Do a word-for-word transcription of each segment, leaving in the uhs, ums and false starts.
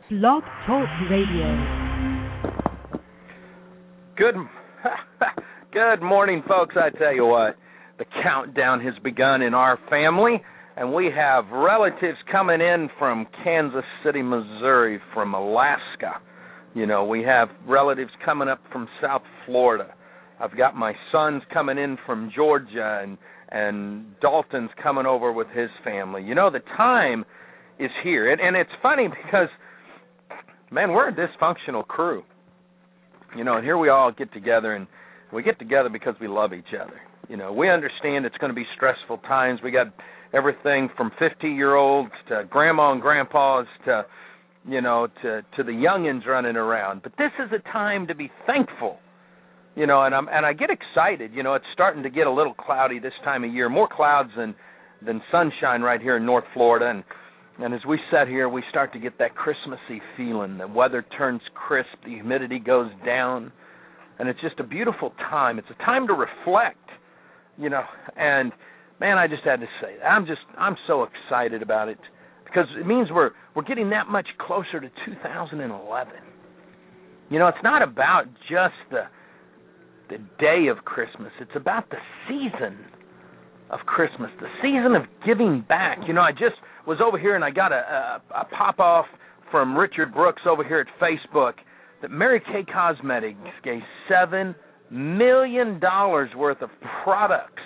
Blog Talk Radio. Good, good morning, folks. I tell you what, the countdown has begun in our family, and we have relatives coming in from Kansas City, Missouri, from Alaska. You know, we have relatives coming up from South Florida. I've got my sons coming in from Georgia, and and Dalton's coming over with his family. You know, the time is here, and, and it's funny because, man, we're a dysfunctional crew. You know, and here we all get together, and we get together because we love each other. You know, we understand it's going to be stressful times. We got everything from fifty-year-olds to grandma and grandpas to, you know, to, to the youngins running around. But this is a time to be thankful. You know, and I'm and I get excited. You know, it's starting to get a little cloudy this time of year, more clouds than than sunshine right here in North Florida. And and as we sit here, we start to get that Christmassy feeling. The weather turns crisp, the humidity goes down, and it's just a beautiful time. It's a time to reflect. You know, and man, I just had to say that. I'm just I'm so excited about it because it means we're we're getting that much closer to two thousand eleven. You know, it's not about just the the day of Christmas. It's about the season of Christmas, the season of giving back. You know, I just was over here and I got a, a, a pop-off from Richard Brooks over here at Facebook that Mary Kay Cosmetics gave seven million dollars worth of products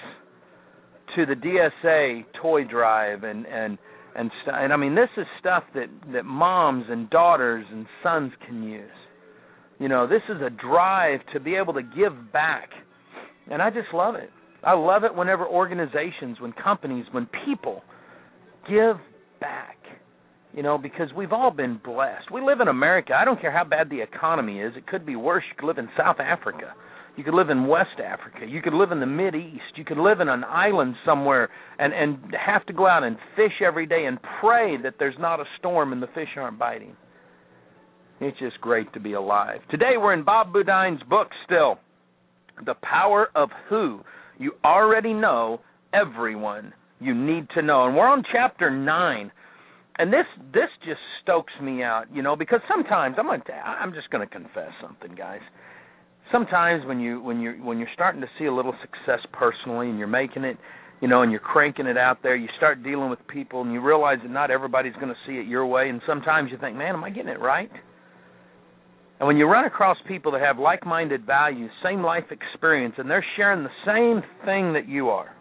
to the D S A toy drive. And, and, and, st- and I mean, this is stuff that, that moms and daughters and sons can use. You know, this is a drive to be able to give back, and I just love it. I love it whenever organizations, when companies, when people give back, you know, because we've all been blessed. We live in America. I don't care how bad the economy is. It could be worse. You could live in South Africa. You could live in West Africa. You could live in the Mideast. You could live in an island somewhere and, and have to go out and fish every day and pray that there's not a storm and the fish aren't biting. It's just great to be alive. Today we're in Bob Beaudine's book still, The Power of Who. You already know everyone you need to know. And we're on chapter nine. And this this just stokes me out, you know, because sometimes, I'm gonna, I'm just going to confess something, guys. Sometimes when, you, when, you're, when you're starting to see a little success personally and you're making it, you know, and you're cranking it out there, you start dealing with people and you realize that not everybody's going to see it your way. And sometimes you think, man, am I getting it right? And when you run across people that have like-minded values, same life experience, and they're sharing the same thing that you are,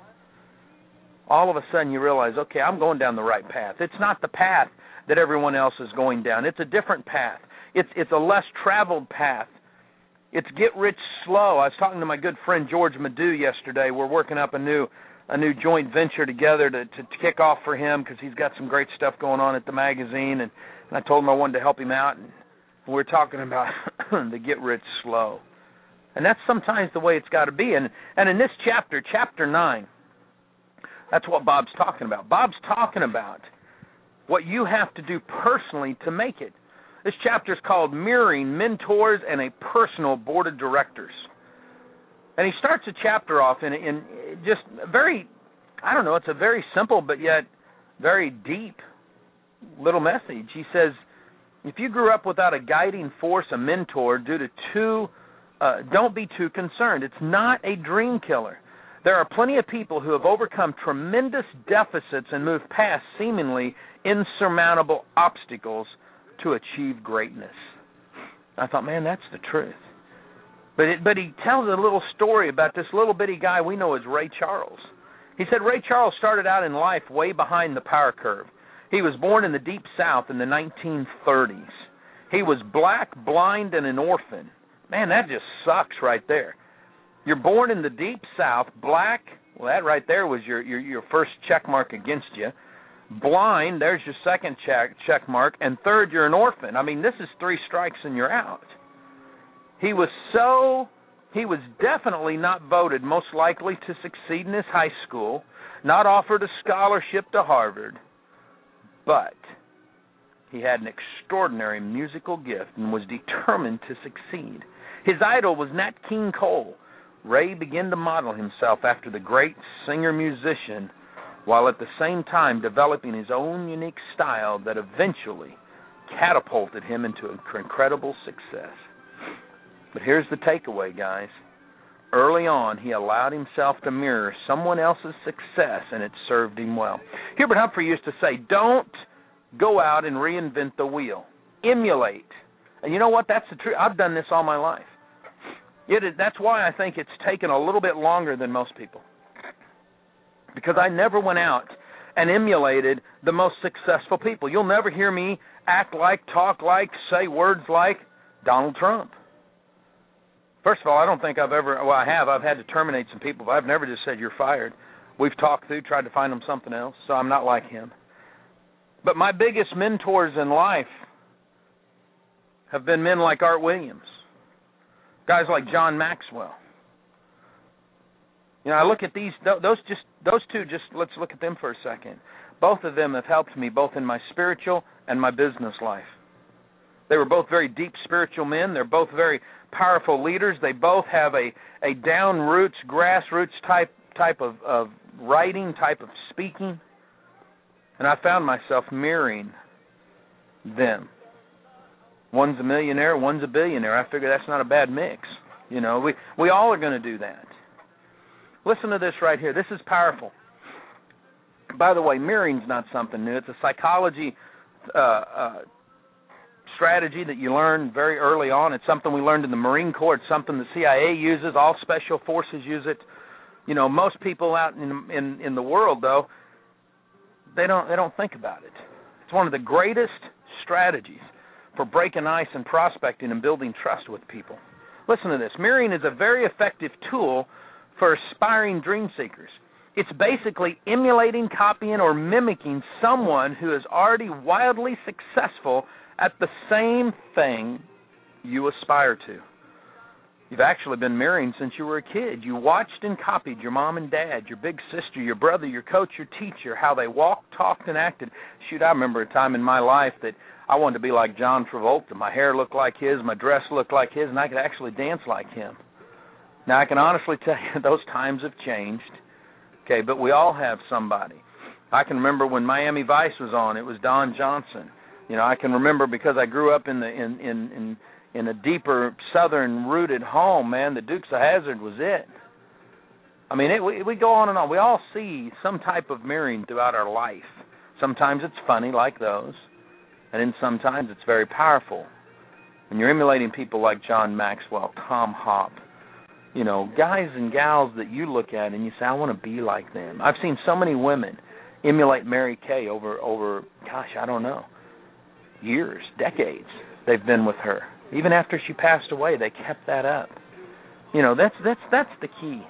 all of a sudden you realize, okay, I'm going down the right path. It's not the path that everyone else is going down. It's a different path. It's it's a less traveled path. It's get rich slow. I was talking to my good friend George Madu yesterday. We're working up a new a new joint venture together to, to, to kick off for him because he's got some great stuff going on at the magazine, and, and I told him I wanted to help him out. And we're talking about the get rich slow. And that's sometimes the way it's got to be. And and in this chapter, chapter nine, that's what Bob's talking about. Bob's talking about what you have to do personally to make it. This chapter is called Mirroring Mentors and a Personal Board of Directors. And he starts the chapter off in, in just very, I don't know, it's a very simple but yet very deep little message. He says, if you grew up without a guiding force, a mentor, due to two, uh, don't be too concerned. It's not a dream killer. There are plenty of people who have overcome tremendous deficits and moved past seemingly insurmountable obstacles to achieve greatness. I thought, man, that's the truth. But it, but he tells a little story about this little bitty guy we know as Ray Charles. He said Ray Charles started out in life way behind the power curve. He was born in the Deep South in the nineteen thirties. He was black, blind, and an orphan. Man, that just sucks right there. You're born in the Deep South, black, well, that right there was your, your, your first check mark against you. Blind, there's your second check, check mark. And third, you're an orphan. I mean, this is three strikes and you're out. He was so, he was definitely not voted most likely to succeed in his high school, not offered a scholarship to Harvard. But he had an extraordinary musical gift and was determined to succeed. His idol was Nat King Cole. Ray began to model himself after the great singer-musician while at the same time developing his own unique style that eventually catapulted him into incredible success. But here's the takeaway, guys. Early on, he allowed himself to mirror someone else's success, and it served him well. Hubert Humphrey used to say, don't go out and reinvent the wheel. Emulate. And you know what? That's the truth. I've done this all my life. It is, that's why I think it's taken a little bit longer than most people. Because I never went out and emulated the most successful people. You'll never hear me act like, talk like, say words like Donald Trump. First of all, I don't think I've ever, well, I have. I've had to terminate some people, but I've never just said you're fired. We've talked through, tried to find them something else, so I'm not like him. But my biggest mentors in life have been men like Art Williams, guys like John Maxwell. You know, I look at these, those just, those two, just let's look at them for a second. Both of them have helped me both in my spiritual and my business life. They were both very deep spiritual men. They're both very powerful leaders. They both have a, a down roots, grassroots type type of, of writing, type of speaking. And I found myself mirroring them. One's a millionaire, one's a billionaire. I figure that's not a bad mix. You know, we, we all are going to do that. Listen to this right here. This is powerful. By the way, mirroring's not something new. It's a psychology uh, uh, strategy that you learn very early on. It's something we learned in the Marine Corps. It's something the C I A uses. All special forces use it. You know, most people out in in, in the world, though, they don't they don't think about it. It's one of the greatest strategies for breaking ice and prospecting and building trust with people. Listen to this. Mirroring is a very effective tool for aspiring dream seekers. It's basically emulating, copying, or mimicking someone who is already wildly successful at the same thing you aspire to. You've actually been mirroring since you were a kid. You watched and copied your mom and dad, your big sister, your brother, your coach, your teacher, how they walked, talked, and acted. Shoot, I remember a time in my life that I wanted to be like John Travolta. My hair looked like his, my dress looked like his, and I could actually dance like him. Now, I can honestly tell you those times have changed, okay, but we all have somebody. I can remember when Miami Vice was on, it was Don Johnson. You know, I can remember because I grew up in the in in in, in a deeper southern-rooted home, man, the Dukes of Hazzard was it. I mean, it, we, we go on and on. We all see some type of mirroring throughout our life. Sometimes it's funny, like those, and then sometimes it's very powerful. When you're emulating people like John Maxwell, Tom Hoppe, you know, guys and gals that you look at and you say, I want to be like them. I've seen so many women emulate Mary Kay over, over, gosh, I don't know, years, decades they've been with her. Even after she passed away, they kept that up. You know, that's that's that's the key.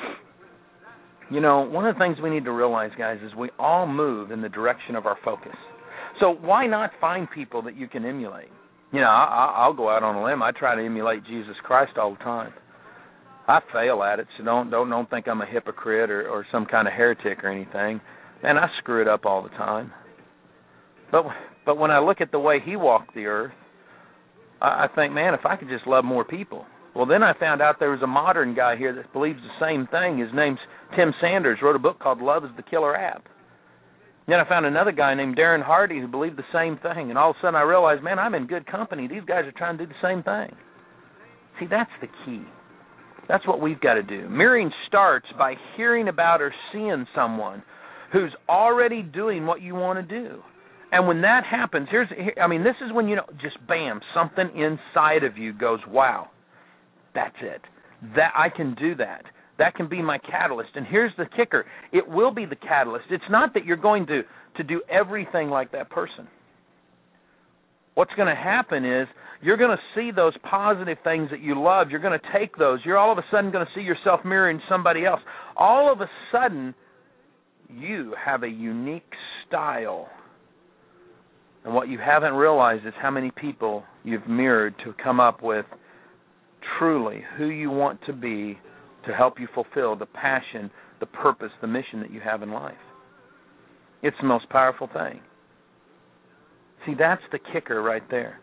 You know, one of the things we need to realize, guys, is we all move in the direction of our focus. So why not find people that you can emulate? You know, I, I'll go out on a limb. I try to emulate Jesus Christ all the time. I fail at it, so don't don't don't think I'm a hypocrite or, or some kind of heretic or anything. Man, I screw it up all the time. But but when I look at the way he walked the earth, I, I think, man, if I could just love more people. Well, then I found out there was a modern guy here that believes the same thing. His name's Tim Sanders, wrote a book called Love is the Killer App. Then I found another guy named Darren Hardy who believed the same thing. And all of a sudden I realized, man, I'm in good company. These guys are trying to do the same thing. See, that's the key. That's what we've got to do. Mirroring starts by hearing about or seeing someone who's already doing what you want to do. And when that happens, here's, here, I mean, this is when, you know, just bam, something inside of you goes, wow, that's it. That I can do that. That can be my catalyst. And here's the kicker. It will be the catalyst. It's not that you're going to, to do everything like that person. What's going to happen is you're going to see those positive things that you love. You're going to take those. You're all of a sudden going to see yourself mirroring somebody else. All of a sudden, you have a unique style. And what you haven't realized is how many people you've mirrored to come up with truly who you want to be to help you fulfill the passion, the purpose, the mission that you have in life. It's the most powerful thing. See, that's the kicker right there.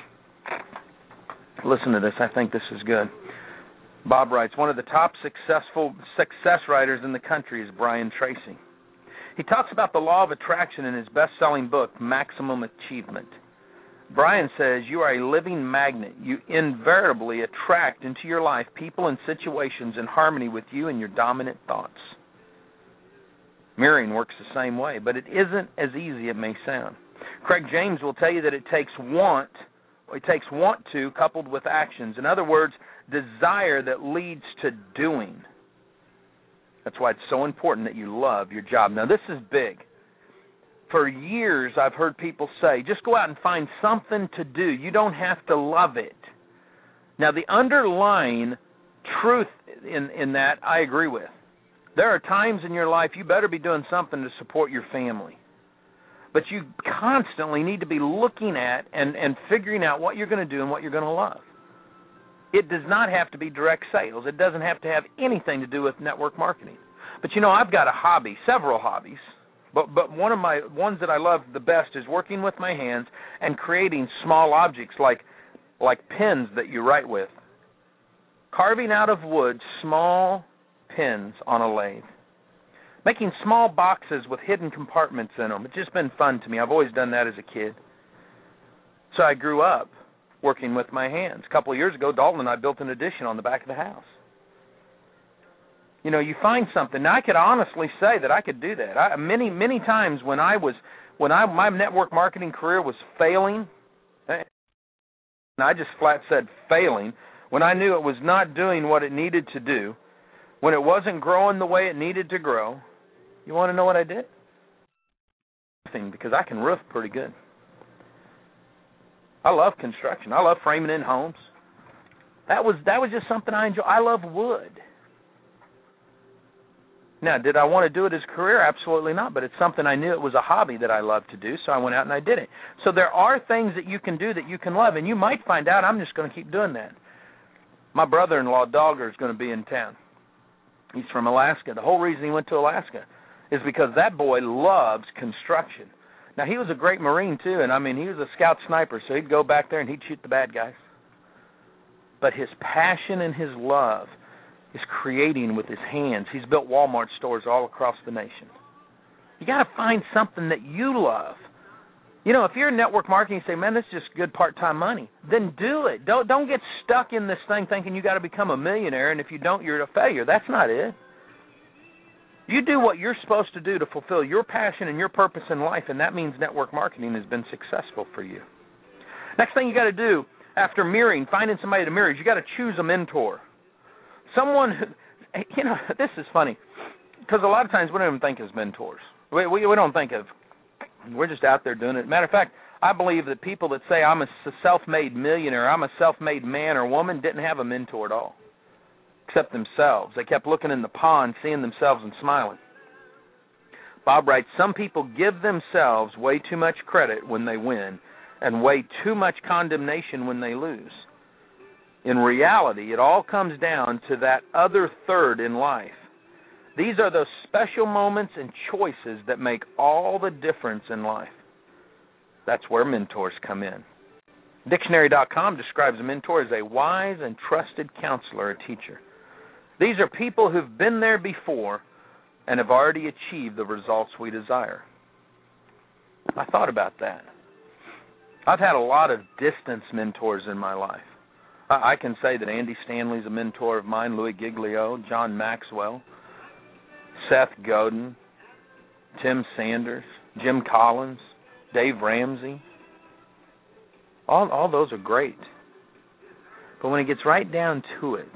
Listen to this. I think this is good. Bob writes, one of the top successful success writers in the country is Brian Tracy. He talks about the law of attraction in his best-selling book, Maximum Achievement. Brian says, you are a living magnet. You invariably attract into your life people and situations in harmony with you and your dominant thoughts. Mirroring works the same way, but it isn't as easy as it may sound. Craig James will tell you that it takes want, it takes want to coupled with actions. In other words, desire that leads to doing. That's why it's so important that you love your job. Now, this is big. For years, I've heard people say, just go out and find something to do. You don't have to love it. Now, the underlying truth in, in that, I agree with. There are times in your life you better be doing something to support your family. But you constantly need to be looking at and, and figuring out what you're going to do and what you're going to love. It does not have to be direct sales. It doesn't have to have anything to do with network marketing. But, you know, I've got a hobby, several hobbies. But but one of my ones that I love the best is working with my hands and creating small objects like like pens that you write with. Carving out of wood small pens on a lathe. Making small boxes with hidden compartments in them. It's just been fun to me. I've always done that as a kid. So I grew up working with my hands. A couple of years ago, Dalton and I built an addition on the back of the house. You know, you find something. Now, I could honestly say that I could do that. I, many, many times when I was, when I my network marketing career was failing, and I just flat said failing, when I knew it was not doing what it needed to do, when it wasn't growing the way it needed to grow, you want to know what I did? Nothing, because I can roof pretty good. I love construction. I love framing in homes. That was that was just something I enjoy. I love wood. Now, did I want to do it as a career? Absolutely not, but it's something I knew it was a hobby that I loved to do, so I went out and I did it. So there are things that you can do that you can love, and you might find out I'm just going to keep doing that. My brother-in-law, Dogger, is going to be in town. He's from Alaska. The whole reason he went to Alaska is because that boy loves construction. Now, he was a great Marine, too, and, I mean, he was a scout sniper, so he'd go back there and he'd shoot the bad guys. But his passion and his love is creating with his hands. He's built Walmart stores all across the nation. You got to find something that you love. You know, if you're in network marketing, you say, man, this is just good part-time money, then do it. Don't don't get stuck in this thing thinking you got to become a millionaire, and if you don't, you're a failure. That's not it. You do what you're supposed to do to fulfill your passion and your purpose in life, and that means network marketing has been successful for you. Next thing you got to do after mirroring, finding somebody to mirror, is you got to choose a mentor. Someone who, you know, this is funny, because a lot of times we don't even think as mentors. We, we, we don't think of, we're just out there doing it. Matter of fact, I believe that people that say I'm a self-made millionaire, I'm a self-made man or woman, didn't have a mentor at all, except themselves. They kept looking in the pond, seeing themselves and smiling. Bob writes, some people give themselves way too much credit when they win and way too much condemnation when they lose. In reality, it all comes down to that other third in life. These are those special moments and choices that make all the difference in life. That's where mentors come in. Dictionary dot com describes a mentor as a wise and trusted counselor or teacher. These are people who've been there before and have already achieved the results we desire. I thought about that. I've had a lot of distance mentors in my life. I can say that Andy Stanley's a mentor of mine, Louis Giglio, John Maxwell, Seth Godin, Tim Sanders, Jim Collins, Dave Ramsey. All, all those are great. But when it gets right down to it,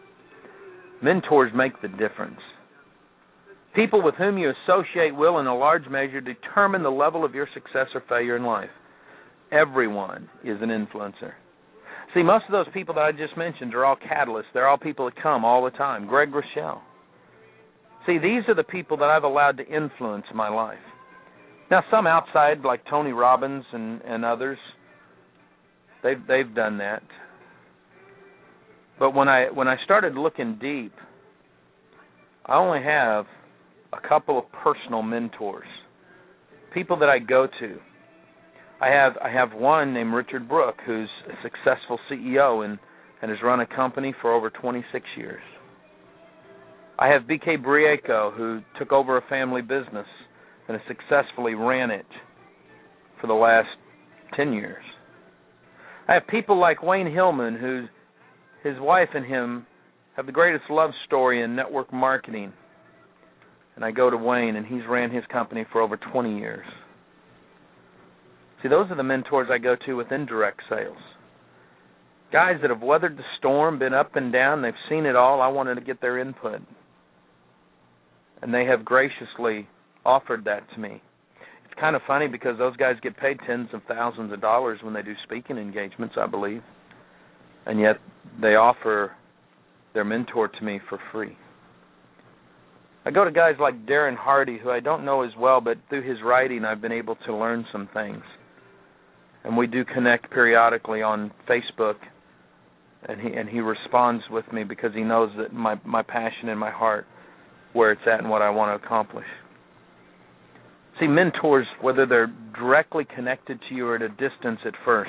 mentors make the difference. People with whom you associate will, in a large measure, determine the level of your success or failure in life. Everyone is an influencer. See, most of those people that I just mentioned are all catalysts. They're all people that come all the time. Greg Rochelle. See, these are the people that I've allowed to influence my life. Now, some outside, like Tony Robbins and, and others, they've they've done that. But when I when I started looking deep, I only have a couple of personal mentors, people that I go to. I have I have one named Richard Brooke, who's a successful C E O and, and has run a company for over twenty-six years. I have B K Brieko, who took over a family business and has successfully ran it for the last ten years. I have people like Wayne Hillman, who his wife and him have the greatest love story in network marketing. And I go to Wayne, and he's ran his company for over twenty years. See, those are the mentors I go to with indirect sales. Guys that have weathered the storm, been up and down, they've seen it all. I wanted to get their input. And they have graciously offered that to me. It's kind of funny because those guys get paid tens of thousands of dollars when they do speaking engagements, I believe. And yet they offer their mentor to me for free. I go to guys like Darren Hardy, who I don't know as well, but through his writing I've been able to learn some things. And we do connect periodically on Facebook, and he and he responds with me because he knows that my, my passion and my heart, where it's at and what I want to accomplish. See, mentors, whether they're directly connected to you or at a distance at first,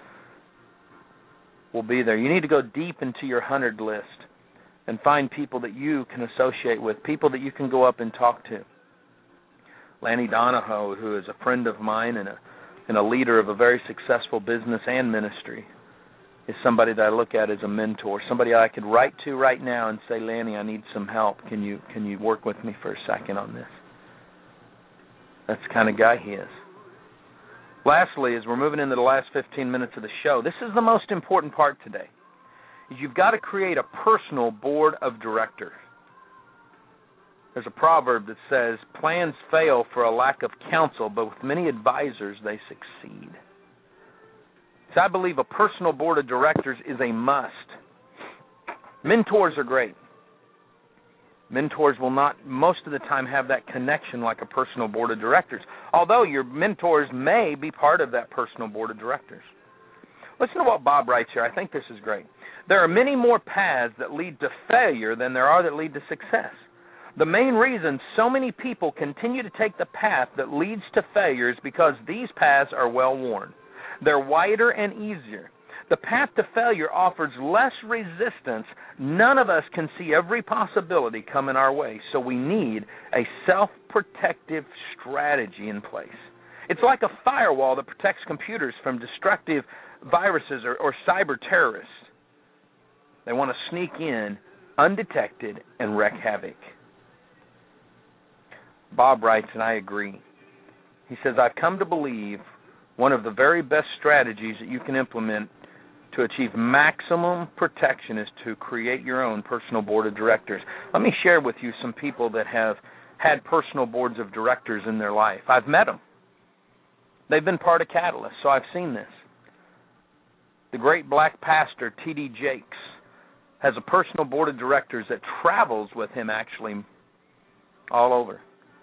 will be there. You need to go deep into your hundred list and find people that you can associate with, people that you can go up and talk to. Lanny Donahoe, who is a friend of mine and a, and a leader of a very successful business and ministry, is somebody that I look at as a mentor, somebody I could write to right now and say, Lanny, I need some help. Can you can you work with me for a second on this? That's the kind of guy he is. Lastly, as we're moving into the last fifteen minutes of the show, this is the most important part today. Is you've got to create a personal board of directors. There's a proverb that says, plans fail for a lack of counsel, but with many advisors they succeed. So I believe a personal board of directors is a must. Mentors are great. Mentors will not, most of the time, have that connection like a personal board of directors, although your mentors may be part of that personal board of directors. Listen to what Bob writes here. I think this is great. There are many more paths that lead to failure than there are that lead to success. The main reason so many people continue to take the path that leads to failure is because these paths are well worn. They're wider and easier. The path to failure offers less resistance. None of us can see every possibility coming our way, so we need a self-protective strategy in place. It's like a firewall that protects computers from destructive viruses or, or cyber terrorists. They want to sneak in undetected and wreak havoc. Bob writes, and I agree. He says, I've come to believe one of the very best strategies that you can implement to achieve maximum protection is to create your own personal board of directors. Let me share with you some people that have had personal boards of directors in their life. I've met them. They've been part of Catalyst, so I've seen this. The great black pastor, T D Jakes, has a personal board of directors that travels with him actually all over.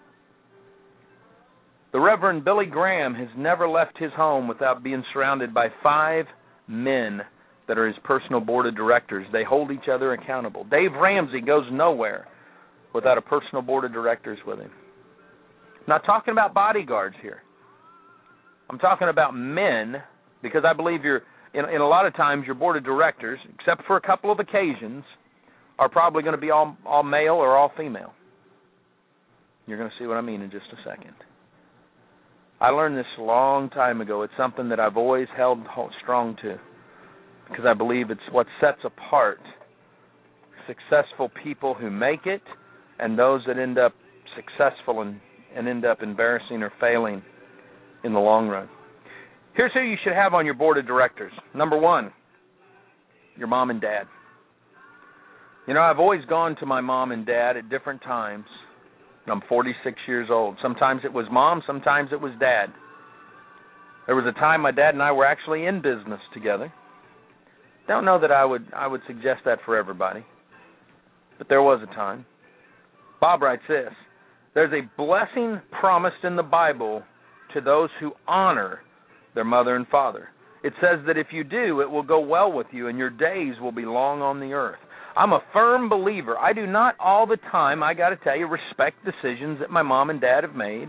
The Reverend Billy Graham has never left his home without being surrounded by five men that are his personal board of directors. They hold each other accountable. Dave Ramsey goes nowhere without a personal board of directors with him. I'm not talking about bodyguards here. I'm talking about men, because I believe you're, in, in a lot of times your board of directors, except for a couple of occasions, are probably going to be all, all male or all female. You're going to see what I mean in just a second. I learned this a long time ago. It's something that I've always held strong to because I believe it's what sets apart successful people who make it and those that end up successful and, and end up embarrassing or failing in the long run. Here's who you should have on your board of directors. Number one, your mom and dad. You know, I've always gone to my mom and dad at different times. I'm forty-six years old. Sometimes it was mom, sometimes it was dad. There was a time my dad and I were actually in business together. Don't know that I would I would suggest that for everybody, but there was a time. Bob writes this, there's a blessing promised in the Bible to those who honor their mother and father. It says that if you do, it will go well with you and your days will be long on the earth. I'm a firm believer. I do not all the time, I got to tell you, respect decisions that my mom and dad have made.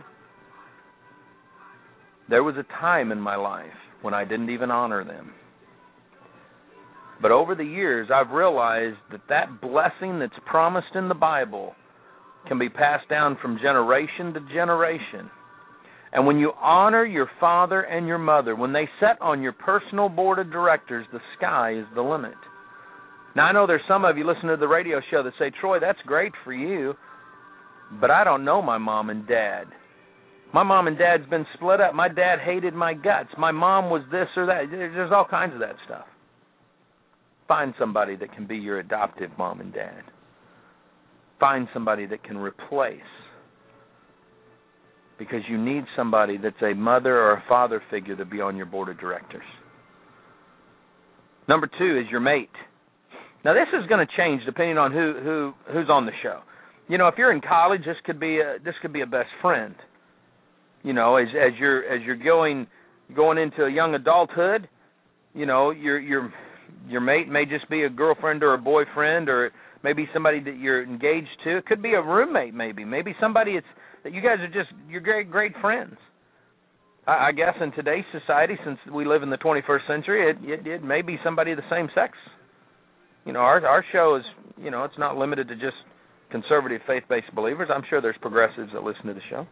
There was a time in my life when I didn't even honor them. But over the years, I've realized that that blessing that's promised in the Bible can be passed down from generation to generation. And when you honor your father and your mother, when they sit on your personal board of directors, the sky is the limit. Now, I know there's some of you listening to the radio show that say, Troy, that's great for you, but I don't know my mom and dad. My mom and dad's been split up. My dad hated my guts. My mom was this or that. There's all kinds of that stuff. Find somebody that can be your adoptive mom and dad. Find somebody that can replace. Because you need somebody that's a mother or a father figure to be on your board of directors. Number two is your mate. Now, this is going to change depending on who, who who's on the show. You know, if you're in college, this could be a, this could be a best friend. You know, as as you're as you're going going into a young adulthood, you know, your your your mate may just be a girlfriend or a boyfriend, or maybe somebody that you're engaged to. It could be a roommate, maybe maybe somebody it's that you guys are just you're great great friends. I, I guess in today's society, since we live in the twenty-first century, it, it it may be somebody of the same sex. You know, our our show is you know it's not limited to just conservative faith-based believers. I'm sure there's progressives that listen to the show.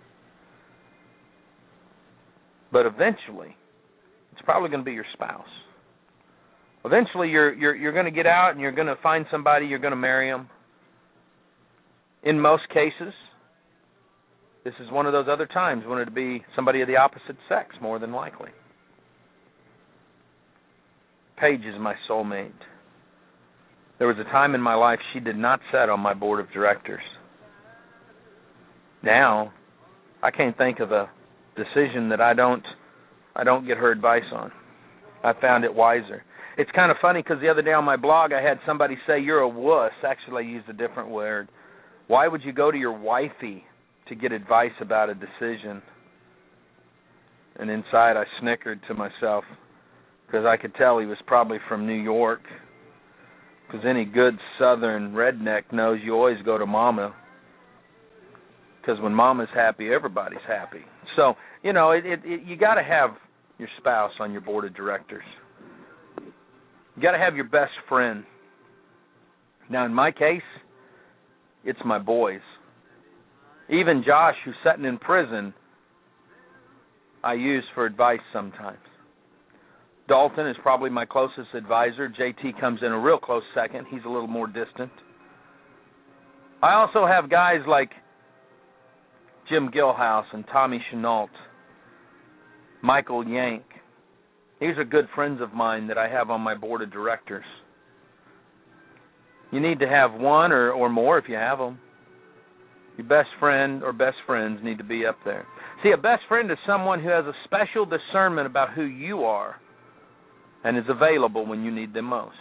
But eventually, it's probably going to be your spouse. Eventually, you're you're you're going to get out and you're going to find somebody. You're going to marry them. In most cases, this is one of those other times when it'd be somebody of the opposite sex, more than likely. Paige is my soulmate. There was a time in my life she did not sit on my board of directors. Now, I can't think of a decision that I don't I don't get her advice on. I found it wiser. It's kind of funny because the other day on my blog I had somebody say, you're a wuss. Actually, I used a different word. Why would you go to your wifey to get advice about a decision? And inside I snickered to myself because I could tell he was probably from New York. Because any good southern redneck knows you always go to mama. Because when mama's happy, everybody's happy. So, you know, it, it, it, you got to have your spouse on your board of directors. You got to have your best friend. Now, in my case, it's my boys. Even Josh, who's sitting in prison, I use for advice sometimes. Dalton is probably my closest advisor. J T comes in a real close second. He's a little more distant. I also have guys like Jim Gilhouse and Tommy Chenault, Michael Yank. These are good friends of mine that I have on my board of directors. You need to have one or, or more if you have them. Your best friend or best friends need to be up there. See, a best friend is someone who has a special discernment about who you are and is available when you need them most.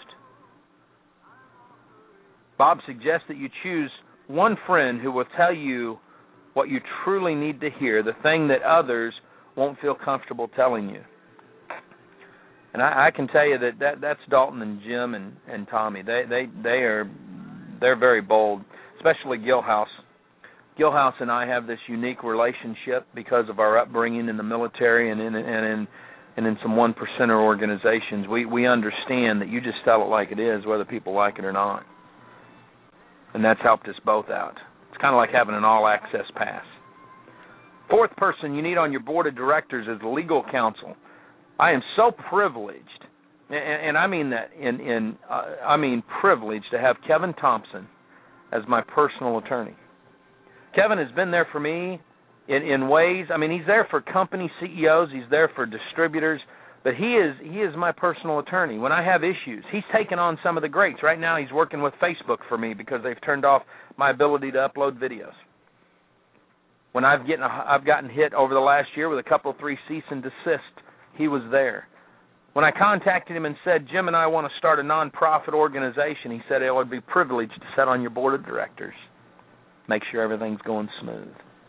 Bob suggests that you choose one friend who will tell you what you truly need to hear, the thing that others won't feel comfortable telling you. And I, I can tell you that, that that's Dalton and Jim and, and Tommy. They they they are they're very bold, especially Gilhouse. Gilhouse and I have this unique relationship because of our upbringing in the military and in and in and in some one percenter organizations. We we understand that you just tell it like it is, whether people like it or not. And that's helped us both out. It's kind of like having an all-access pass. Fourth person you need on your board of directors is legal counsel. I am so privileged, and, and I mean that in, in uh, I mean privileged to have Kevin Thompson as my personal attorney. Kevin has been there for me in, in ways, I mean, he's there for company C E Os, he's there for distributors, but he is he is my personal attorney. When I have issues, he's taken on some of the greats. Right now he's working with Facebook for me because they've turned off my ability to upload videos. When I've, getting, I've gotten hit over the last year with a couple, three cease and desist, he was there. When I contacted him and said, Jim and I want to start a nonprofit organization, he said, it would be privileged to sit on your board of directors. Make sure everything's going smooth.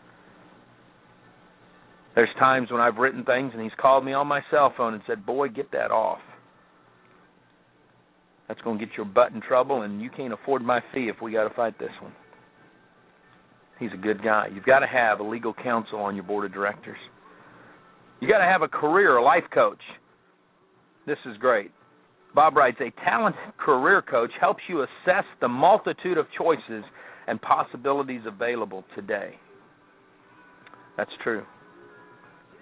There's times when I've written things and he's called me on my cell phone and said, boy, get that off. That's going to get your butt in trouble, and you can't afford my fee if we got to fight this one. He's a good guy. You've got to have a legal counsel on your board of directors. You've got to have a career, a life coach. This is great. Bob writes, a talented career coach helps you assess the multitude of choices and possibilities available today. That's true.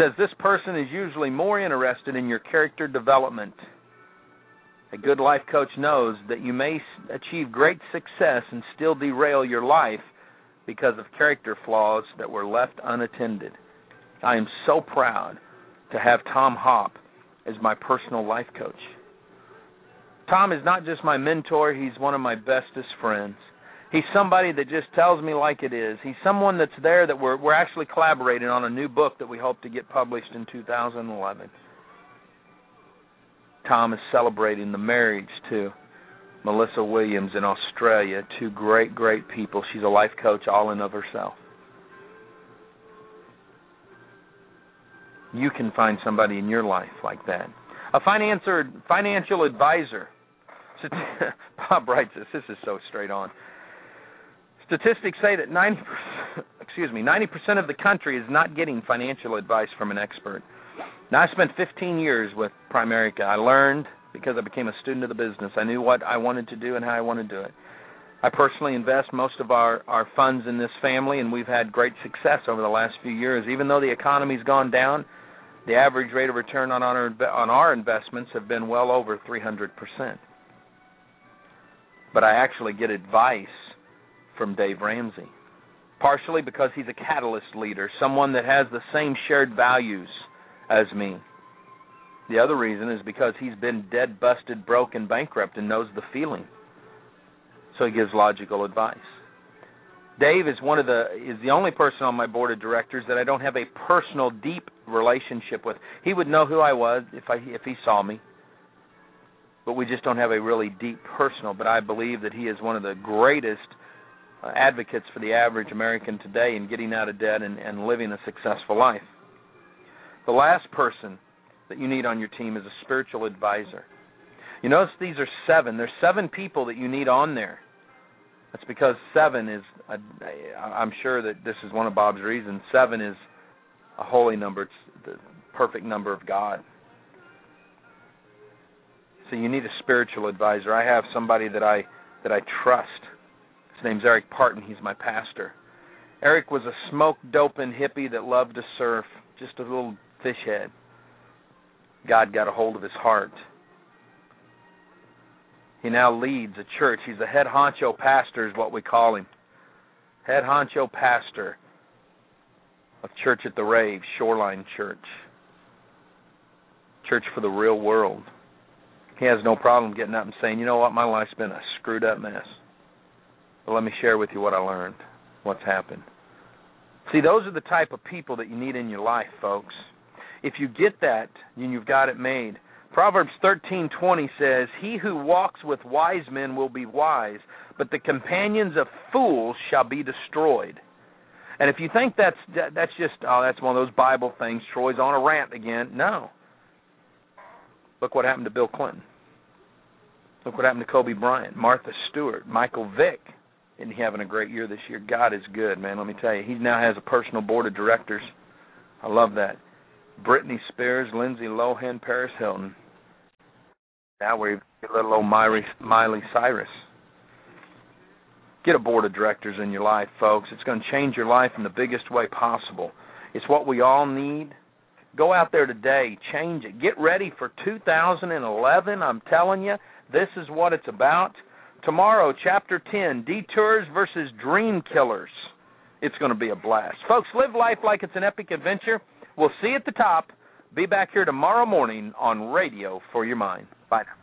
says this person is usually more interested in your character development. A good life coach knows that you may achieve great success and still derail your life because of character flaws that were left unattended. I am so proud to have Tom Hopp as my personal life coach. Tom is not just my mentor, he's one of my bestest friends. He's somebody that just tells me like it is. He's someone that's there that we're we're actually collaborating on a new book that we hope to get published in two thousand eleven. Tom is celebrating the marriage to Melissa Williams in Australia, two great, great people. She's a life coach all in of herself. You can find somebody in your life like that. A financier, financial advisor. Bob writes this. This is so straight on. Statistics say that ninety percent, excuse me, ninety percent of the country is not getting financial advice from an expert. Now, I spent fifteen years with Primerica. I learned because I became a student of the business. I knew what I wanted to do and how I wanted to do it. I personally invest most of our, our funds in this family, and we've had great success over the last few years. Even though the economy's gone down, the average rate of return on our, on our investments have been well over three hundred percent. But I actually get advice from Dave Ramsey, partially because he's a catalyst leader, someone that has the same shared values as me. The other reason is because he's been dead, busted, broke, and bankrupt and knows the feeling. So he gives logical advice. Dave is one of the is the only person on my board of directors that I don't have a personal, deep relationship with. He would know who I was if I if he saw me, but we just don't have a really deep personal. But I believe that he is one of the greatest uh, advocates for the average American today in getting out of debt and, and living a successful life. The last person that you need on your team is a spiritual advisor. You notice these are seven. There's seven people that you need on there. That's because seven is, a, I'm sure that this is one of Bob's reasons, seven is a holy number. It's the perfect number of God. So you need a spiritual advisor. I have somebody that I that I trust. His name's Eric Parton. He's my pastor. Eric was a smoke-doping hippie that loved to surf, just a little fish head. God got a hold of his heart. He now leads a church. He's the head honcho pastor is what we call him. Head honcho pastor of Church at the Rave, Shoreline Church. Church for the real world. He has no problem getting up and saying, you know what, my life's been a screwed up mess. But let me share with you what I learned, what's happened. See, those are the type of people that you need in your life, folks. If you get that, then you've got it made. Proverbs thirteen twenty says, he who walks with wise men will be wise, but the companions of fools shall be destroyed. And if you think that's that, that's just, oh, that's one of those Bible things, Troy's on a rant again. No. Look what happened to Bill Clinton. Look what happened to Kobe Bryant, Martha Stewart, Michael Vick. Isn't he having a great year this year? God is good, man, let me tell you. He now has a personal board of directors. I love that. Britney Spears, Lindsay Lohan, Paris Hilton. Now we're little old Miley, Miley Cyrus. Get a board of directors in your life, folks. It's going to change your life in the biggest way possible. It's what we all need. Go out there today. Change it. Get ready for two thousand eleven. I'm telling you, this is what it's about. Tomorrow, Chapter ten, Detours versus Dream Killers. It's going to be a blast. Folks, live life like it's an epic adventure. We'll see you at the top. Be back here tomorrow morning on Radio for Your Mind. Bye now.